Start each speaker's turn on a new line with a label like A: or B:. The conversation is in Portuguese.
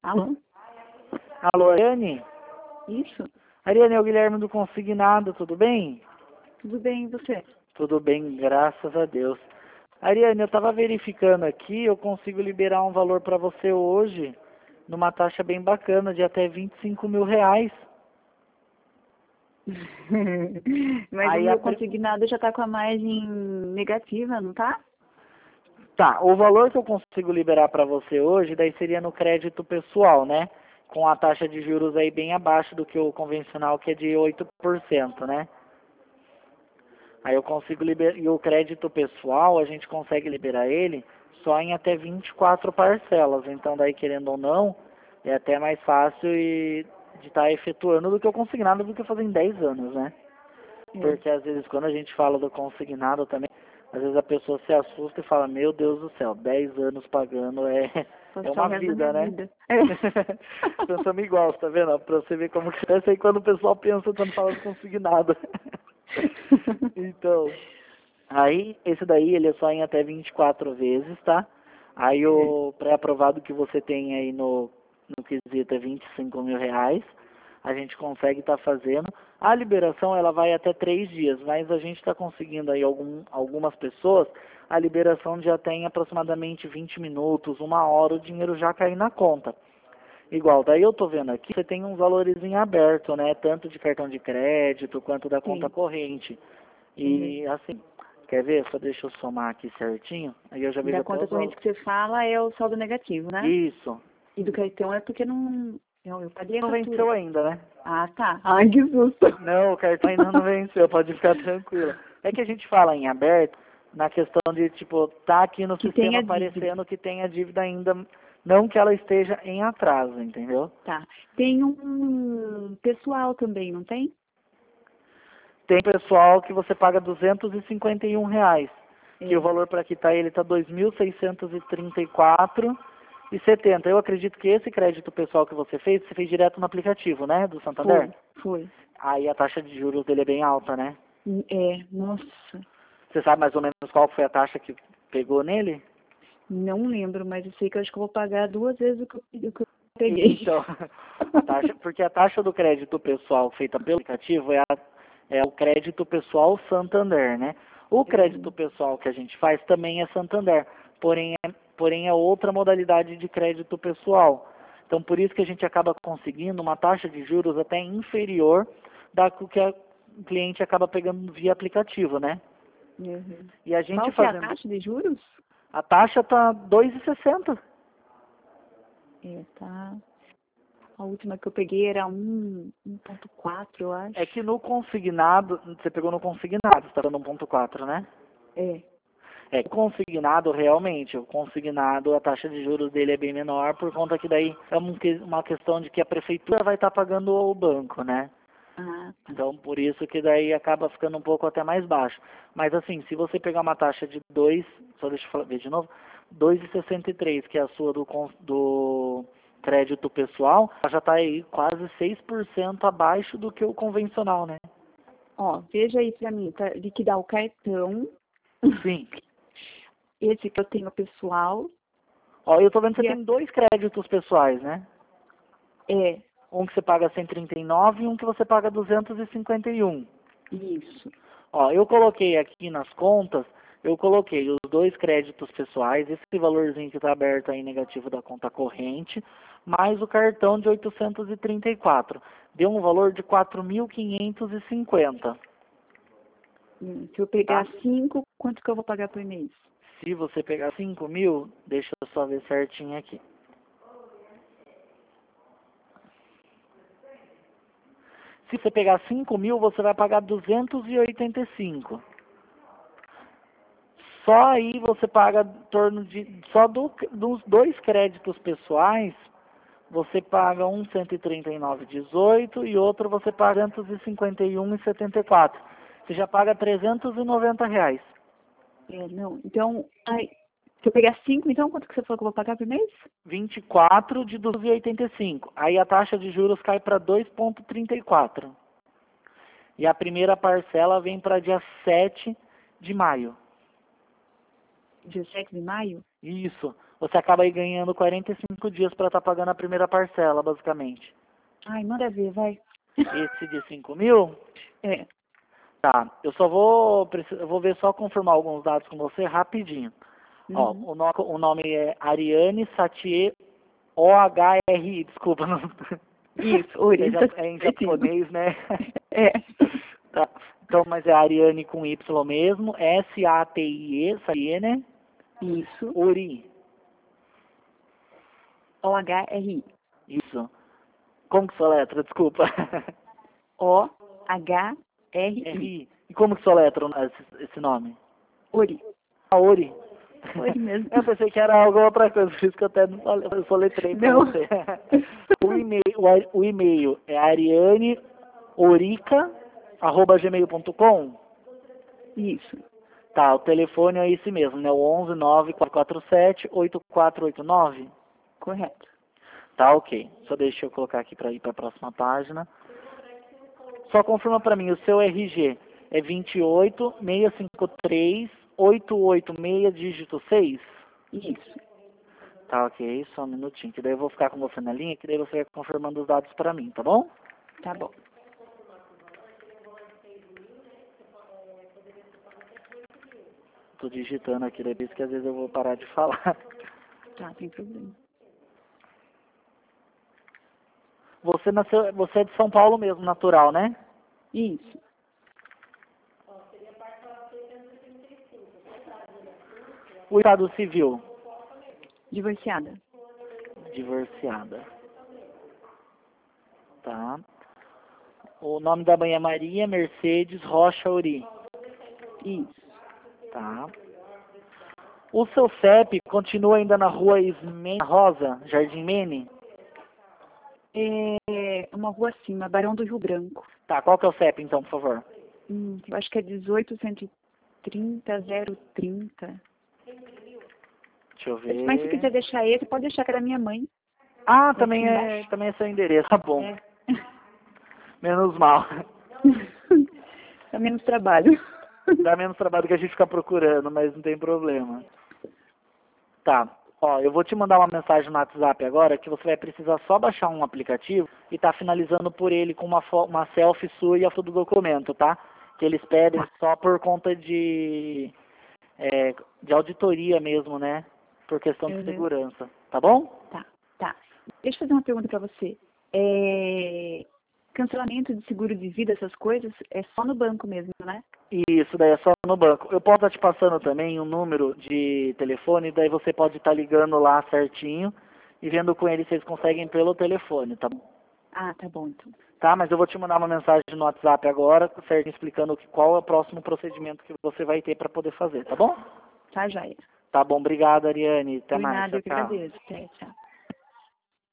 A: Alô?
B: Alô, Ariane?
A: Isso?
B: Ariane, é o Guilherme do Consignado, tudo bem?
A: Tudo bem, e você?
B: Tudo bem, graças a Deus. Ariane, eu estava verificando aqui, eu consigo liberar um valor para você hoje, numa taxa bem bacana, de até R$ 25.000.
A: Mas o
B: Aí
A: meu consignado já tá com a margem negativa, não tá?
B: Tá, o valor que eu consigo liberar para você hoje, daí seria no crédito pessoal, né? Com a taxa de juros aí bem abaixo do que o convencional, que é de 8%, né? Aí eu consigo liberar, e o crédito pessoal, a gente consegue liberar ele só em até 24 parcelas. Então, daí, querendo ou não, é até mais fácil de estar efetuando do que o consignado, do que fazer em 10 anos, né? Porque, às vezes, quando a gente fala do consignado também, às vezes a pessoa se assusta e fala, meu Deus do céu, 10 anos pagando é uma vida, né? Pensamos igual, tá vendo? Pra você ver como que é, aí quando o pessoal pensa quando fala de consignado. Então, aí, esse daí, ele é só em até 24 vezes, tá? Aí o pré-aprovado que você tem aí no quesito é R$ 25.000. A gente consegue estar fazendo. A liberação, ela vai até 3 dias, mas a gente está conseguindo aí algumas pessoas, a liberação já tem aproximadamente 20 minutos, 1 hora, o dinheiro já cai na conta. Igual, daí eu tô vendo aqui, você tem uns valores em aberto, né? Tanto de cartão de crédito quanto da conta corrente. E assim, quer ver? Só deixa eu somar aqui certinho, aí eu já vejo
A: Da
B: até
A: conta
B: os
A: corrente
B: valores.
A: que você fala é o saldo negativo, né?
B: Isso.
A: E do cartão é porque eu paguei a
B: Não
A: fatura.
B: venceu ainda, né?
A: Ah, tá. Ai, que susto.
B: Não, o cartão ainda não venceu, pode ficar tranquila. É que a gente fala em aberto na questão de, tipo, tá aqui no
A: Que
B: sistema
A: tenha dívida.
B: aparecendo que tem a dívida ainda, não que ela esteja em atraso, entendeu?
A: Tá. Tem um pessoal também, não tem?
B: Tem pessoal que você paga R$ 251, que o
A: É.
B: valor para quitar ele tá 2.634,70. Eu acredito que esse crédito pessoal que você fez direto no aplicativo, né, do Santander?
A: Foi.
B: Aí a taxa de juros dele é bem alta, né?
A: É, nossa.
B: Você sabe mais ou menos qual foi a taxa que pegou nele?
A: Não lembro, mas eu sei que eu acho que eu vou pagar 2 vezes o que eu peguei.
B: Então, porque a taxa do crédito pessoal feita pelo aplicativo é o crédito pessoal Santander, né? O crédito pessoal que a gente faz também é Santander, porém é outra modalidade de crédito pessoal. Então, por isso que a gente acaba conseguindo uma taxa de juros até inferior da que o cliente acaba pegando via aplicativo, né? E a gente
A: Qual que é a
B: fazendo...
A: taxa de juros?
B: A taxa tá 2,60.
A: É, tá. A última que eu peguei era 1,4, eu acho.
B: É que no consignado, você pegou no consignado, você está dando 1,4, né?
A: É.
B: É que o consignado, realmente, o consignado, a taxa de juros dele é bem menor, por conta que daí é uma questão de que a prefeitura vai estar pagando o banco, né?
A: Ah,
B: Então, por isso que daí acaba ficando um pouco até mais baixo. Mas assim, se você pegar uma taxa de 2, só deixa eu ver de novo, 2,63, que é a sua do crédito pessoal, ela já está aí quase 6% abaixo do que o convencional, né?
A: ó, veja aí pra mim, pra liquidar o cartão.
B: Sim.
A: Esse que eu tenho pessoal.
B: Ó, eu tô vendo que você
A: E
B: tem 2 créditos pessoais, né?
A: é,
B: Um que você paga 139 e um que você paga 251.
A: isso.
B: Ó, eu coloquei aqui nas contas, eu coloquei os 2 créditos pessoais, esse valorzinho que está aberto aí negativo da conta corrente, mais o cartão de 834. Deu um valor de 4.550.
A: Se eu pegar
B: Tá?
A: 5, quanto que eu vou pagar por mês?
B: Se você pegar 5.000, deixa eu só ver certinho aqui. Se você pegar 5.000, você vai pagar 285. Só aí você paga em torno de... Só dos 2 créditos pessoais, você paga um 139,18 e outro você paga 251,74. Você já paga R$ 390.
A: É, não. Então, se eu pegar 5, então quanto que você falou que eu vou pagar por mês?
B: 24 de 285. Aí a taxa de juros cai para 2,34. E a primeira parcela vem para dia 7 de maio.
A: 17 de maio?
B: Isso. você acaba aí ganhando 45 dias para estar pagando a primeira parcela, basicamente.
A: Ai, manda ver, vai.
B: Esse de 5 mil?
A: É.
B: Tá, eu vou ver só confirmar alguns dados com você rapidinho. Ó,
A: Uhum.
B: o nome é Ariane Satie OHRI, desculpa, não,
A: Isso, Ori. Tá
B: é em
A: certinho.
B: japonês, né?
A: É.
B: Tá. Então, mas é Ariane com Y mesmo, S-A-T-I-E, Satie, né?
A: Isso.
B: Ori,
A: O-H-R-I.
B: isso. Como que soletra, desculpa?
A: O-H-R-I.
B: R-I. E como que soletra esse nome?
A: Ori.
B: A Ori.
A: Ori mesmo.
B: Eu pensei que era alguma outra coisa, por isso que eu até não falei, eu soletrei pra
A: Não.
B: você. O e-mail é arianeorica@gmail.com.
A: Isso.
B: Tá, o telefone é esse mesmo, né? O 11 9447 8489.
A: Correto.
B: Tá, ok. Só deixa eu colocar aqui para ir para a próxima página. Só confirma para mim, o seu RG é 28653-886 dígito 6?
A: Isso.
B: Tá, ok. Só um minutinho, que daí eu vou ficar com você na linha, que daí você vai confirmando os dados para mim, tá bom?
A: Tá bom.
B: Tô digitando aqui, daí por isso que às vezes eu vou parar de falar.
A: Tá, sem problema.
B: Você é de São Paulo mesmo, natural, né?
A: Isso.
B: O estado civil,
A: Divorciada.
B: divorciada. Tá. O nome da mãe é Maria Mercedes Rocha Uri.
A: Isso.
B: Tá. O seu CEP continua ainda na rua Ismênia Rosa, Jardim Mene?
A: É uma rua acima, Barão do Rio Branco.
B: Tá, qual que é o CEP então, por favor?
A: Eu acho que é 18130 030.
B: Deixa eu
A: Mas se
B: ver.
A: quiser deixar esse, pode deixar que era minha mãe.
B: Ah,
A: Aqui embaixo.
B: também é seu endereço. Tá bom.
A: É.
B: Menos mal.
A: Dá menos trabalho.
B: Dá menos trabalho que a gente ficar procurando, mas não tem problema. Tá. Ó, eu vou te mandar uma mensagem no WhatsApp agora que você vai precisar só baixar um aplicativo e tá finalizando por ele com uma selfie sua e a foto do documento, tá? Que eles pedem só por conta de auditoria mesmo, né? Por questão de
A: Uhum.
B: segurança. Tá bom?
A: Tá, tá. Deixa eu fazer uma pergunta pra você. Cancelamento de seguro de vida, essas coisas, é só no banco mesmo, né?
B: Isso, daí é só no banco. Eu posso estar te passando também um número de telefone, daí você pode estar ligando lá certinho e vendo com eles se eles conseguem pelo telefone, tá bom?
A: Ah, tá bom, então.
B: Tá, mas eu vou te mandar uma mensagem no WhatsApp agora, certo, explicando qual é o próximo procedimento que você vai ter para poder fazer, tá bom?
A: Tá, joia.
B: Tá bom, obrigado, Ariane. Até
A: Por
B: mais.
A: nada,
B: Tchau,
A: eu que
B: tchau.
A: agradeço. Até, tchau.